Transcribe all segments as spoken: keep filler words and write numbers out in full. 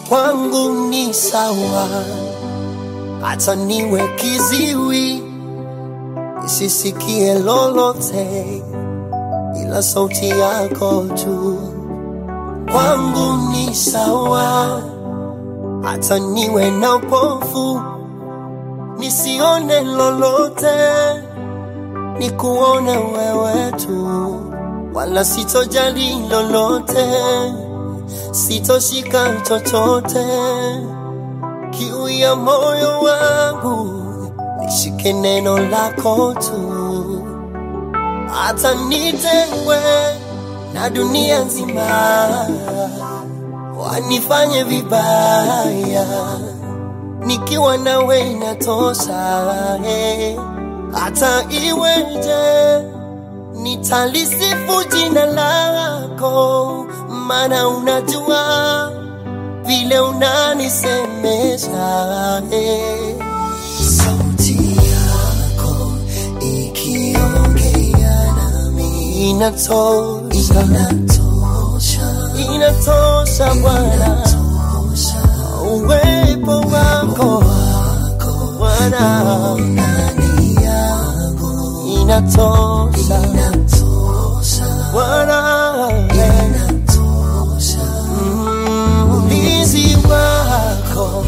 kwangu ni sawa, hata niwe kiziwi nisisikie lolote ila sauti yako tu. Kwangu ni sawa, hata niwe na upofu nisione lolote, nikuone wewe tu, wala sitojali lolote, sitoshika chochote. Kiu ya moyo wangu nishike neno lako tu, hata nitengwe na dunia nzima wanifanye vibaya, nikiwa nawe inatosha. Hey, hata iweje nitalisifu jina lako, maana unajua vile unanisemesha. Hey, sauti yako ikiongea nami inatosha, inatosha, inatosha Bwana. Uwepo wako Bwana ndani yangu inatosha, inatosha Bwana, inatosha. Ulinzi wako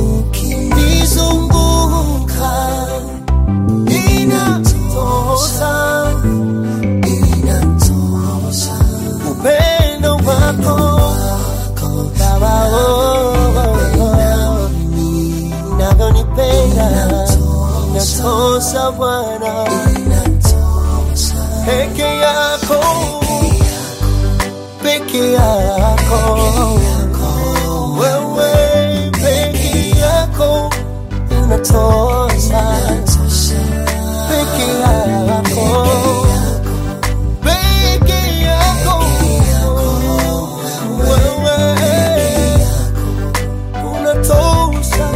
ukinizunguka inatosha, inatosha. Upendo wako Baba, unavyonipenda inatosha Bwana. Peke yako, peke yako, wewe peke yako inatosha. Peke yako, peke yako, wewe unatosha.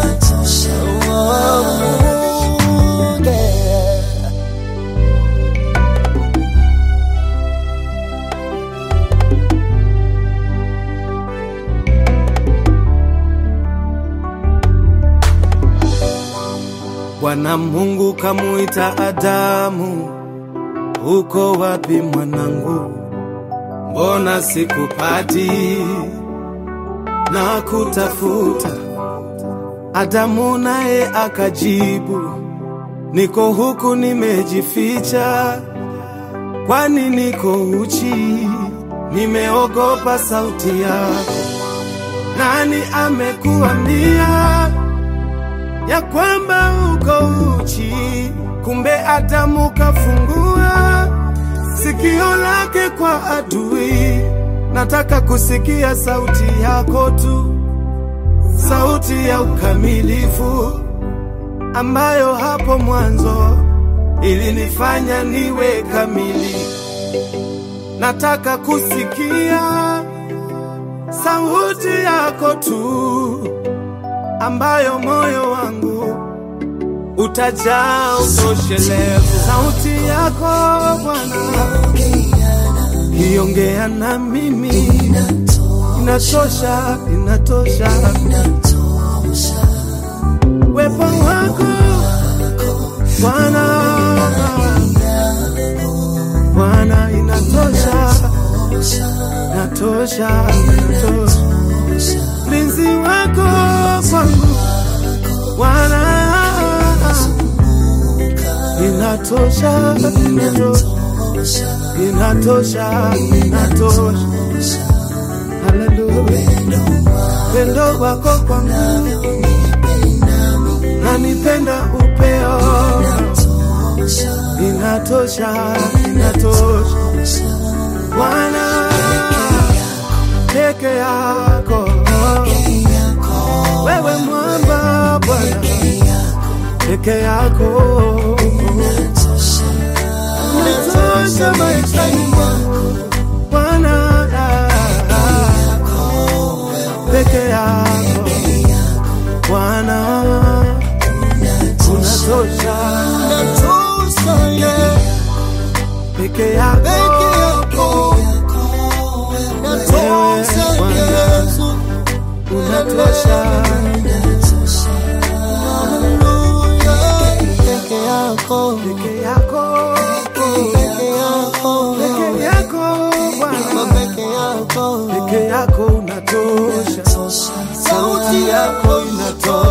Bwana Mungu kamuita Adamu, uko wapi mwanangu? Mbona sikupati na kutafuta? Adamu naye akajibu, niko huku nimejificha, kwani niko uchi, nimeogopa sauti yako. Nani amekuambia ya kwamba uko uchi? Kumbe Adamu kafungua sikio lake kwa adui. Nataka kusikia sauti yako tu, sauti ya ukamilifu ambayo hapo mwanzo ilinifanya niwe kamili. Nataka kusikia sauti yako tu ambayo moyo wangu utajaa utoshelevu. Sauti yako Bwana iongea na mimi inatosha, inatosha. Wepo wako Bwana, Bwana inatosha, inatosha, inatosha. Mlinzi wako kwangu Bwana inatosha, inatosha, inatosha, inatosha. Hallelujah. Pendo wako kwangu nanipenda upeo, inatosha, inatosha. Bwana peke yako, wewe mwamba Bwana peke yako unatosha maishani mwangu Bwana. Peke yako Bwana unatosha, unatosha yeah. Peke yako unatosha Yesu, unatosha. unatosha. Hallelujah. Peke yako, Peke yako, peke yako, peke yako Bwana, peke yako, peke yako unatosha. sauti yako inatosha.